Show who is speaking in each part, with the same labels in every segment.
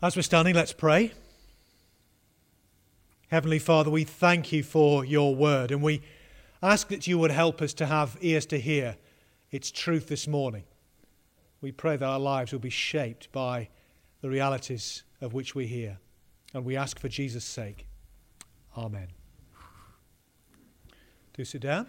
Speaker 1: As we're standing, let's pray. Heavenly Father, we thank you for your word, and we ask that you would help us to have ears to hear its truth this morning. We pray that our lives will be shaped by the realities of which we hear, and we ask for Jesus' sake. Amen. Do sit down.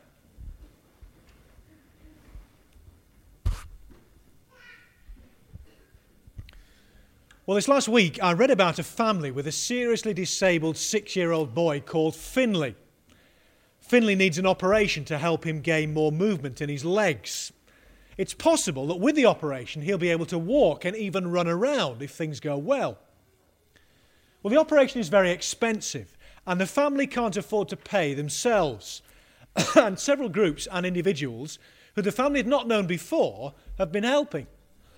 Speaker 1: Well, this last week I read about a family with a seriously disabled 6-year-old boy called Finley. Finley needs an operation to help him gain more movement in his legs. It's possible that with the operation he'll be able to walk and even run around if things go well. Well, the operation is very expensive and the family can't afford to pay themselves. And several groups and individuals who the family had not known before have been helping.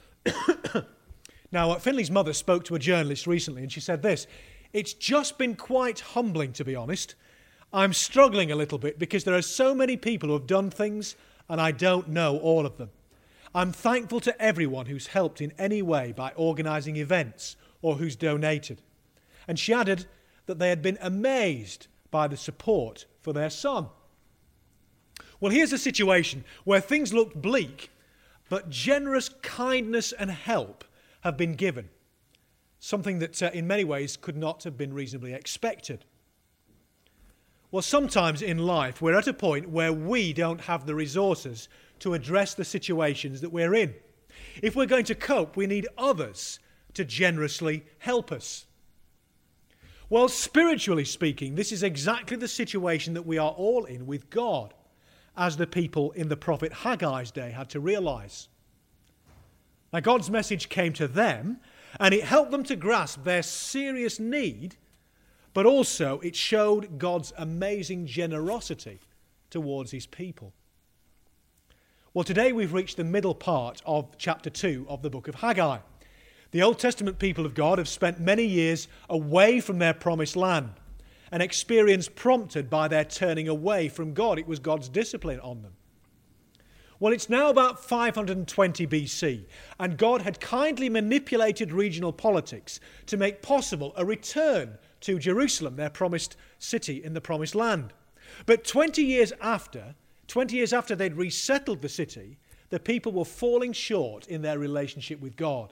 Speaker 1: Now, Finley's mother spoke to a journalist recently and she said this: "It's just been quite humbling, to be honest. I'm struggling a little bit because there are so many people who have done things and I don't know all of them. I'm thankful to everyone who's helped in any way by organising events or who's donated." And she added that they had been amazed by the support for their son. Well, here's a situation where things looked bleak, but generous kindness and help have been given, something that in many ways could not have been reasonably expected. Well, sometimes in life we're at a point where we don't have the resources to address the situations that we're in. If we're going to cope, we need others to generously help us. Well, spiritually speaking, this is exactly the situation that we are all in with God, as the people in the prophet Haggai's day had to realize. Now, God's message came to them, and it helped them to grasp their serious need, but also it showed God's amazing generosity towards his people. Well, today we've reached the middle part of chapter 2 of the book of Haggai. The Old Testament people of God have spent many years away from their promised land, an experience prompted by their turning away from God. It was God's discipline on them. Well, it's now about 520 BC, and God had kindly manipulated regional politics to make possible a return to Jerusalem, their promised city in the promised land. But 20 years after they'd resettled the city, the people were falling short in their relationship with God.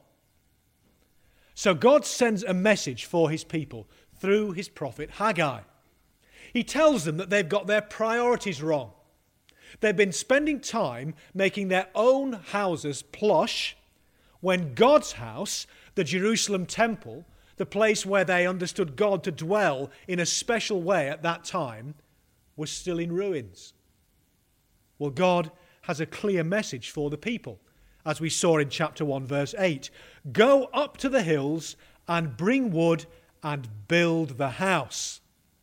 Speaker 1: So God sends a message for his people through his prophet Haggai. He tells them that they've got their priorities wrong. They've been spending time making their own houses plush when God's house, the Jerusalem temple, the place where they understood God to dwell in a special way at that time, was still in ruins. Well, God has a clear message for the people, as we saw in chapter 1, verse 8. "Go up to the hills and bring wood and build the house."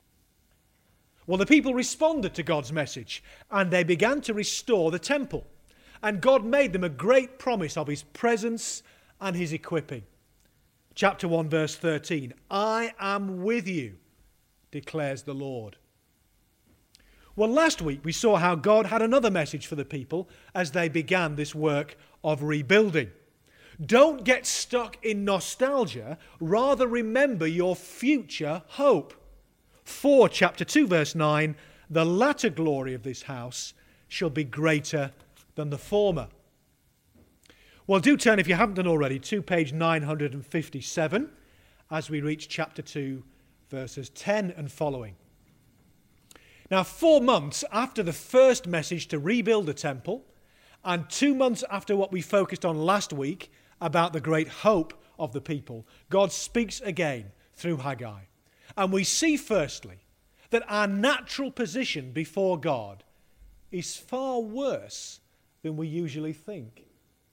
Speaker 1: Well, the people responded to God's message and they began to restore the temple. And God made them a great promise of his presence and his equipping. Chapter 1, verse 13. "I am with you, declares the Lord." Well, last week we saw how God had another message for the people as they began this work of rebuilding. Don't get stuck in nostalgia, rather remember your future hope. For, chapter 2, verse 9, "The latter glory of this house shall be greater than the former." Well, do turn, if you haven't done already, to page 957 as we reach chapter 2, verses 10 and following. Now, 4 months after the first message to rebuild the temple, and 2 months after what we focused on last week about the great hope of the people, God speaks again through Haggai. And we see, firstly, that our natural position before God is far worse than we usually think.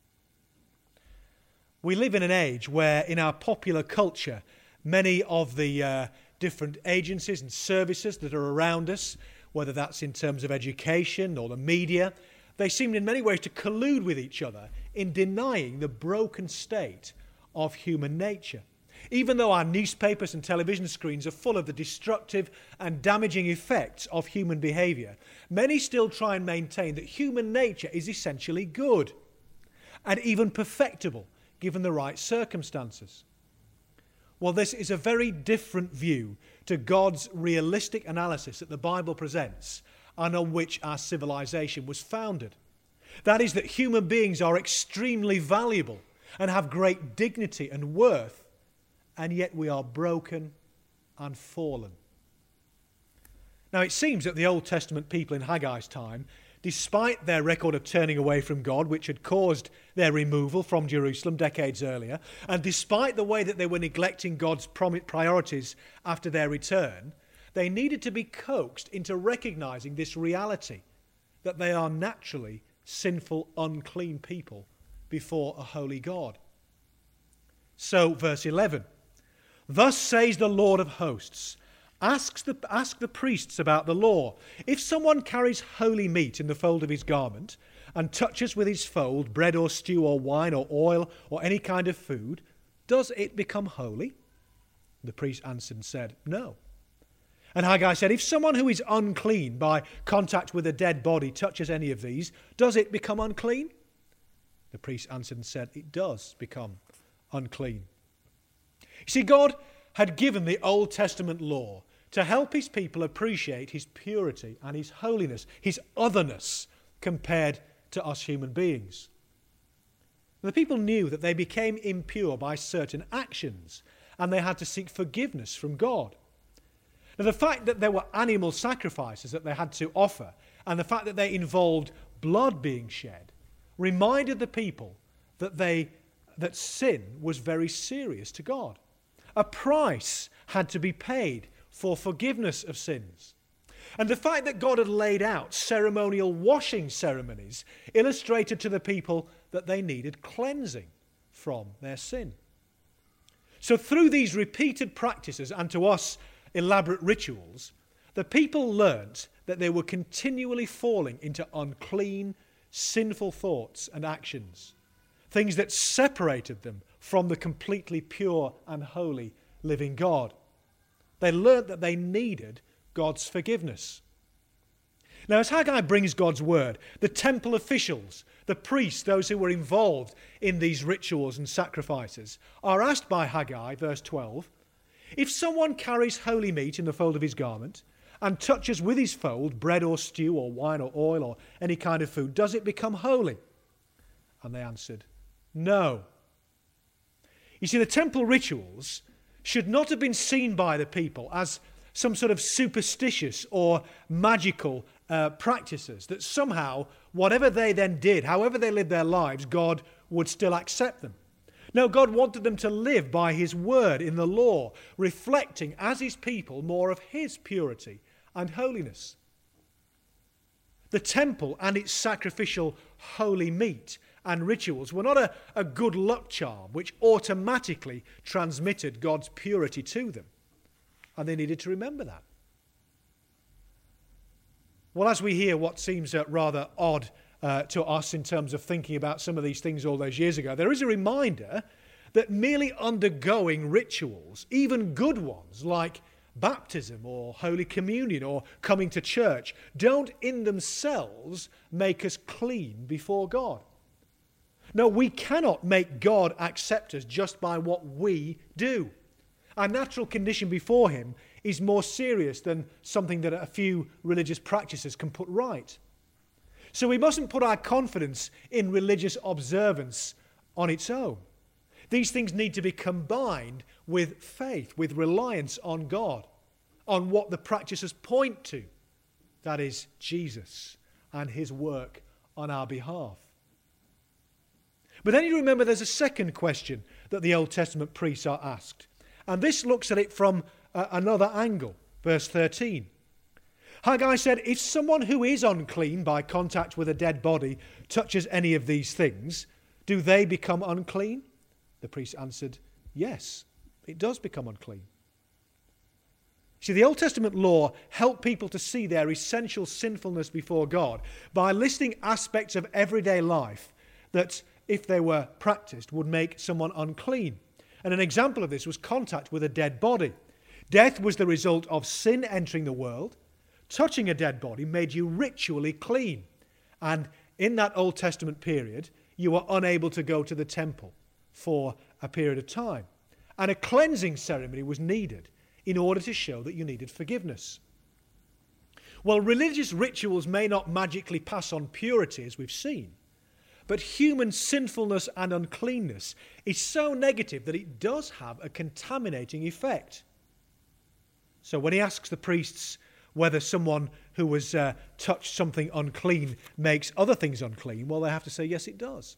Speaker 1: We live in an age where, in our popular culture, many of the different agencies and services that are around us, whether that's in terms of education or the media, they seem in many ways to collude with each other in denying the broken state of human nature. Even though our newspapers and television screens are full of the destructive and damaging effects of human behaviour, many still try and maintain that human nature is essentially good and even perfectible given the right circumstances. Well, this is a very different view to God's realistic analysis that the Bible presents and on which our civilization was founded. That is, that human beings are extremely valuable and have great dignity and worth, and yet we are broken and fallen. Now, it seems that the Old Testament people in Haggai's time, despite their record of turning away from God, which had caused their removal from Jerusalem decades earlier, and despite the way that they were neglecting God's priorities after their return, they needed to be coaxed into recognizing this reality, that they are naturally sinful, unclean people before a holy God. So, verse 11, "Thus says the Lord of hosts, ask the priests about the law. If someone carries holy meat in the fold of his garment and touches with his fold bread or stew or wine or oil or any kind of food, does it become holy?" The priest answered and said, "No." And Haggai said, "If someone who is unclean by contact with a dead body touches any of these, does it become unclean?" The priest answered and said, "It does become unclean." You see, God had given the Old Testament law to help his people appreciate his purity and his holiness, his otherness compared to us human beings. The people knew that they became impure by certain actions, and they had to seek forgiveness from God. Now, the fact that there were animal sacrifices that they had to offer, and the fact that they involved blood being shed, reminded the people that sin was very serious to God. A price had to be paid for forgiveness of sins. And the fact that God had laid out ceremonial washing ceremonies illustrated to the people that they needed cleansing from their sin. So through these repeated practices, and to us elaborate rituals, the people learnt that they were continually falling into unclean, sinful thoughts and actions, things that separated them from the completely pure and holy living God. They learnt that they needed God's forgiveness. Now, as Haggai brings God's word, the temple officials, the priests, those who were involved in these rituals and sacrifices, are asked by Haggai, verse 12, "If someone carries holy meat in the fold of his garment and touches with his fold bread or stew or wine or oil or any kind of food, does it become holy?" And they answered, "No." You see, the temple rituals should not have been seen by the people as some sort of superstitious or magical practices, that somehow, whatever they then did, however they lived their lives, God would still accept them. No, God wanted them to live by his word in the law, reflecting as his people more of his purity and holiness. The temple and its sacrificial holy meat and rituals were not a good luck charm which automatically transmitted God's purity to them. And they needed to remember that. Well, as we hear what seems rather odd to us in terms of thinking about some of these things all those years ago, there is a reminder that merely undergoing rituals, even good ones like baptism or Holy Communion or coming to church, don't in themselves make us clean before God. No, we cannot make God accept us just by what we do. Our natural condition before him is more serious than something that a few religious practices can put right. So we mustn't put our confidence in religious observance on its own. These things need to be combined with faith, with reliance on God, on what the practices point to. That is Jesus and his work on our behalf. But then you remember there's a second question that the Old Testament priests are asked. And this looks at it from another angle. Verse 13. Haggai said, "If someone who is unclean by contact with a dead body touches any of these things, do they become unclean?" The priest answered, "Yes, it does become unclean." See, the Old Testament law helped people to see their essential sinfulness before God by listing aspects of everyday life that, if they were practiced, would make someone unclean. And an example of this was contact with a dead body. Death was the result of sin entering the world. Touching a dead body made you ritually clean. And in that Old Testament period, you were unable to go to the temple for a period of time. And a cleansing ceremony was needed in order to show that you needed forgiveness. Well, religious rituals may not magically pass on purity, as we've seen, but human sinfulness and uncleanness is so negative that it does have a contaminating effect. So when he asks the priests whether someone who has touched something unclean makes other things unclean, well, they have to say, yes, it does.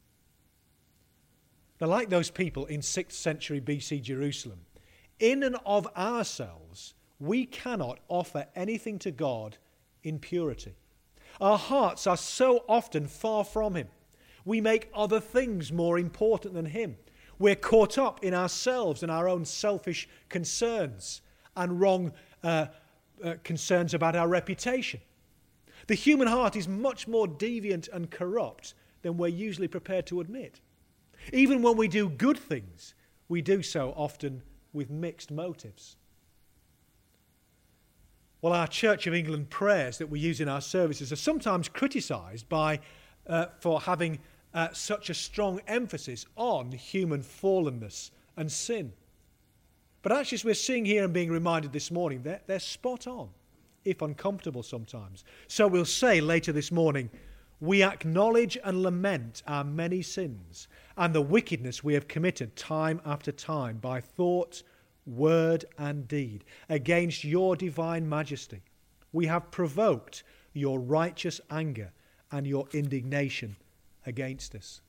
Speaker 1: Now, like those people in 6th century BC Jerusalem, in and of ourselves, we cannot offer anything to God in purity. Our hearts are so often far from him. We make other things more important than him. We're caught up in ourselves and our own selfish concerns and wrong concerns about our reputation. The human heart is much more deviant and corrupt than we're usually prepared to admit. Even when we do good things, we do so often with mixed motives. Well, our Church of England prayers that we use in our services are sometimes criticised for having such a strong emphasis on human fallenness and sin. But actually, as we're seeing here and being reminded this morning, they're spot on, if uncomfortable sometimes. So we'll say later this morning, we acknowledge and lament our many sins and the wickedness we have committed time after time by thought, word and deed against your divine majesty. We have provoked your righteous anger and your indignation against us.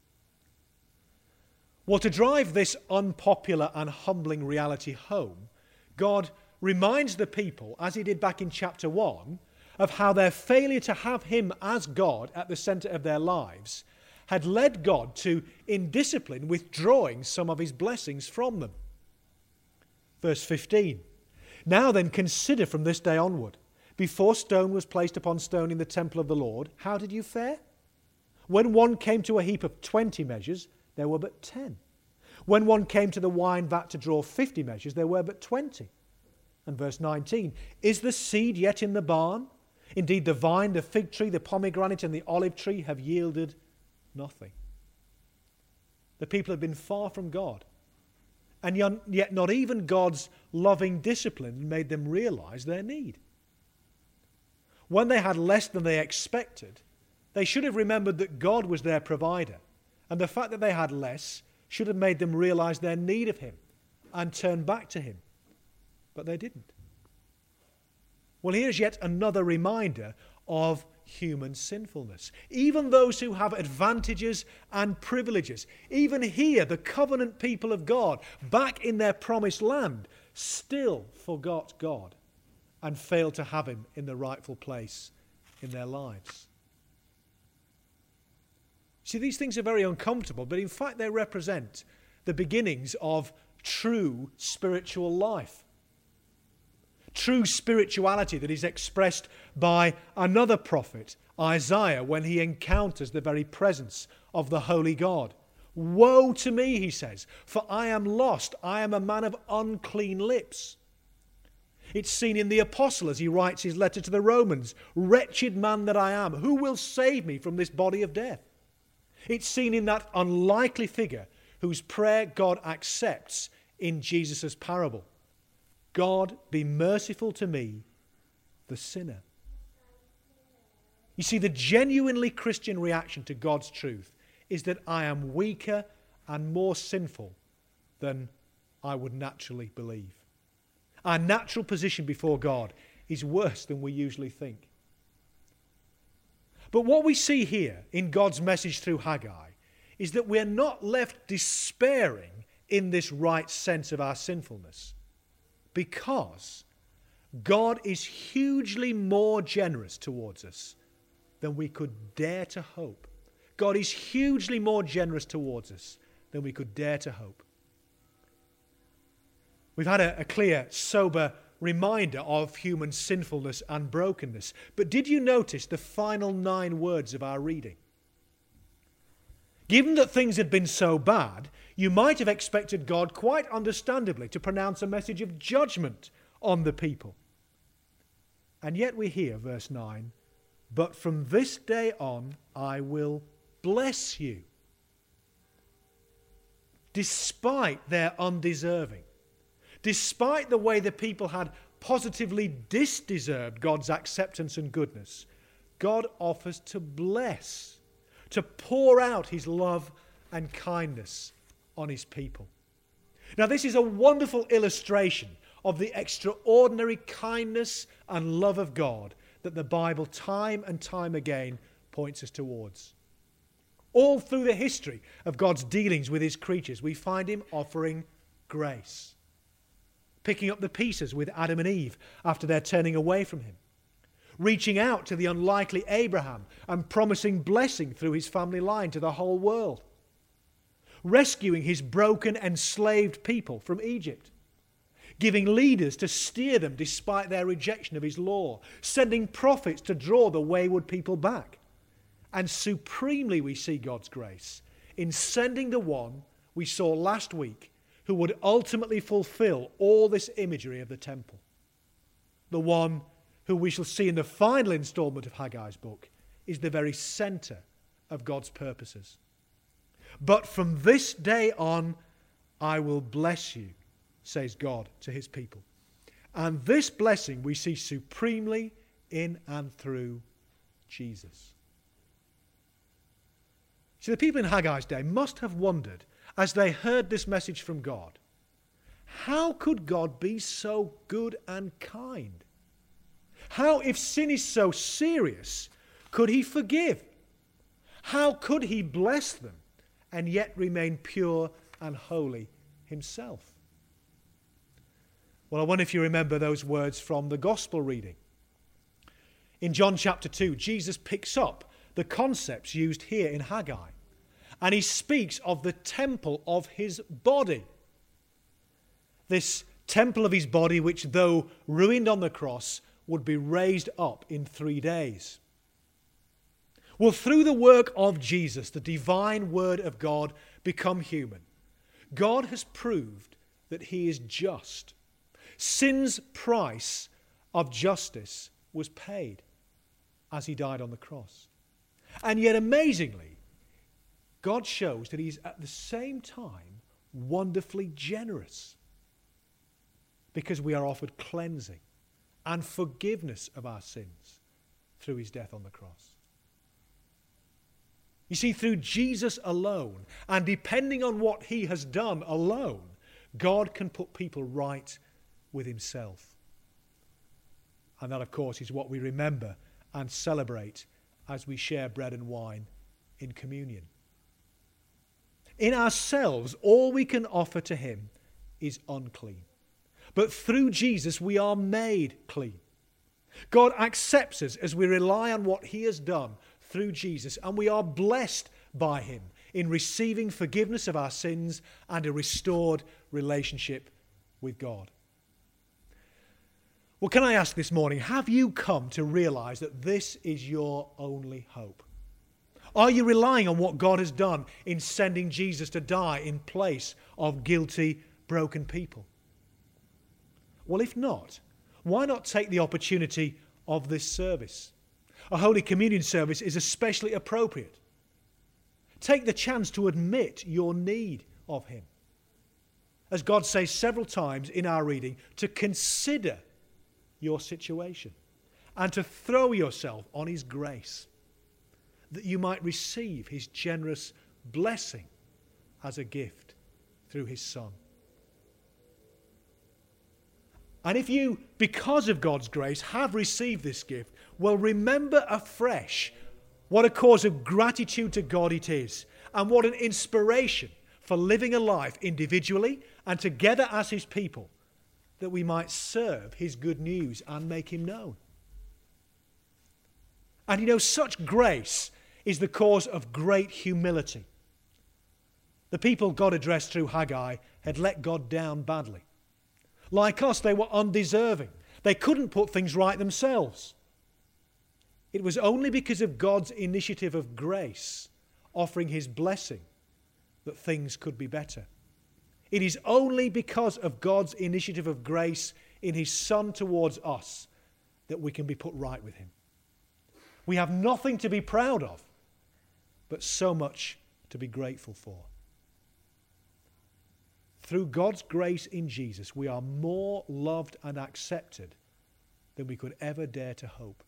Speaker 1: Well, to drive this unpopular and humbling reality home, God reminds the people, as he did back in chapter 1, of how their failure to have him as God at the centre of their lives had led God to, in discipline, withdrawing some of his blessings from them. Verse 15, now then consider from this day onward, before stone was placed upon stone in the temple of the Lord, how did you fare? When one came to a heap of 20 measures, there were but 10. When one came to the wine vat to draw 50 measures, there were but 20. And verse 19, is the seed yet in the barn? Indeed, the vine, the fig tree, the pomegranate, and the olive tree have yielded nothing. The people have been far from God. And yet not even God's loving discipline made them realize their need. When they had less than they expected, they should have remembered that God was their provider. And the fact that they had less should have made them realize their need of him and turn back to him. But they didn't. Well, here's yet another reminder of human sinfulness. Even those who have advantages and privileges, even here, the covenant people of God, back in their promised land, still forgot God and failed to have him in the rightful place in their lives. See, these things are very uncomfortable, but in fact they represent the beginnings of true spiritual life. True spirituality that is expressed by another prophet, Isaiah, when he encounters the very presence of the holy God. Woe to me, he says, for I am lost. I am a man of unclean lips. It's seen in the apostle as he writes his letter to the Romans. Wretched man that I am, who will save me from this body of death? It's seen in that unlikely figure whose prayer God accepts in Jesus' parable. God, be merciful to me, the sinner. You see, the genuinely Christian reaction to God's truth is that I am weaker and more sinful than I would naturally believe. Our natural position before God is worse than we usually think. But what we see here in God's message through Haggai is that we're not left despairing in this right sense of our sinfulness, because God is hugely more generous towards us than we could dare to hope. God is hugely more generous towards us than we could dare to hope. We've had a clear, sober reminder of human sinfulness and brokenness. But did you notice the final 9 words of our reading? Given that things had been so bad, you might have expected God, quite understandably, to pronounce a message of judgment on the people. And yet we hear, verse 9, but from this day on I will bless you. despite their undeserving, despite the way the people had positively disdeserved God's acceptance and goodness, God offers to bless, to pour out his love and kindness on his people. Now, this is a wonderful illustration of the extraordinary kindness and love of God that the Bible time and time again points us towards. All through the history of God's dealings with his creatures, we find him offering grace, picking up the pieces with Adam and Eve after their turning away from him, reaching out to the unlikely Abraham and promising blessing through his family line to the whole world, rescuing his broken, enslaved people from Egypt, giving leaders to steer them despite their rejection of his law, sending prophets to draw the wayward people back. And supremely we see God's grace in sending the one we saw last week who would ultimately fulfill all this imagery of the temple. The one who we shall see in the final installment of Haggai's book is the very centre of God's purposes. But from this day on, I will bless you, says God to his people. And this blessing we see supremely in and through Jesus. See, the people in Haggai's day must have wondered, as they heard this message from God, how could God be so good and kind? How, if sin is so serious, could he forgive? How could he bless them and yet remain pure and holy himself? Well, I wonder if you remember those words from the gospel reading. In John chapter 2, Jesus picks up the concepts used here in Haggai, and he speaks of the temple of his body. This temple of his body, which though ruined on the cross, would be raised up in 3 days. Well, through the work of Jesus, the divine word of God become human, God has proved that he is just. Sin's price of justice was paid as he died on the cross. And yet, amazingly, God shows that he's at the same time wonderfully generous, because we are offered cleansing and forgiveness of our sins through his death on the cross. You see, through Jesus alone, and depending on what he has done alone, God can put people right with himself. And that, of course, is what we remember and celebrate as we share bread and wine in communion. In ourselves, all we can offer to him is unclean. But through Jesus, we are made clean. God accepts us as we rely on what he has done through Jesus, and we are blessed by him in receiving forgiveness of our sins and a restored relationship with God. Well, can I ask this morning, have you come to realize that this is your only hope? Are you relying on what God has done in sending Jesus to die in place of guilty, broken people? Well, if not, why not take the opportunity of this service? A Holy Communion service is especially appropriate. Take the chance to admit your need of him. As God says several times in our reading, to consider your situation and to throw yourself on his grace, that you might receive his generous blessing as a gift through his Son. And if you, because of God's grace, have received this gift, well, remember afresh what a cause of gratitude to God it is, and what an inspiration for living a life individually and together as his people, that we might serve his good news and make him known. And you know, such grace is the cause of great humility. The people God addressed through Haggai had let God down badly. Like us, they were undeserving. They couldn't put things right themselves. It was only because of God's initiative of grace, offering his blessing, that things could be better. It is only because of God's initiative of grace in his Son towards us that we can be put right with him. We have nothing to be proud of, but so much to be grateful for. through God's grace in Jesus, we are more loved and accepted than we could ever dare to hope.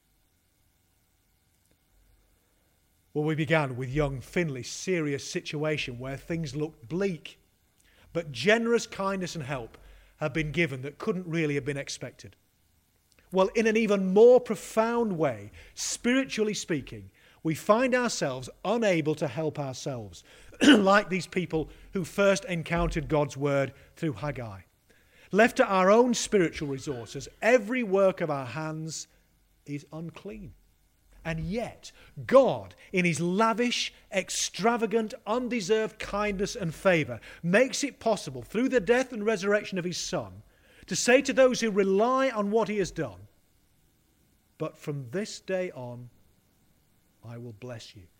Speaker 1: Well, we began with young Finley's serious situation where things looked bleak, but generous kindness and help have been given that couldn't really have been expected. Well, in an even more profound way, spiritually speaking, we find ourselves unable to help ourselves, like these people who first encountered God's word through Haggai. Left to our own spiritual resources, every work of our hands is unclean. And yet, God, in his lavish, extravagant, undeserved kindness and favour, makes it possible, through the death and resurrection of his Son, to say to those who rely on what he has done, "But from this day on, I will bless you."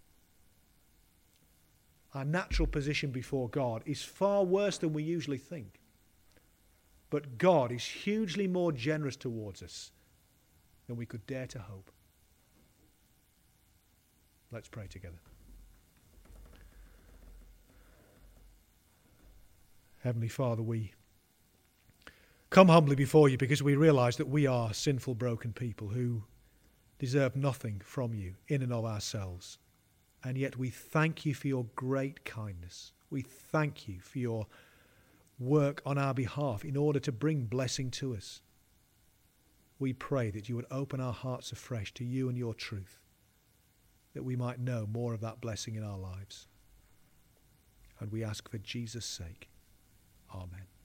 Speaker 1: Our natural position before God is far worse than we usually think. But God is hugely more generous towards us than we could dare to hope. Let's pray together. Heavenly Father, we come humbly before you because we realize that we are sinful, broken people who deserve nothing from you in and of ourselves. And yet we thank you for your great kindness. We thank you for your work on our behalf in order to bring blessing to us. We pray that you would open our hearts afresh to you and your truth, that we might know more of that blessing in our lives. And we ask for Jesus' sake. Amen.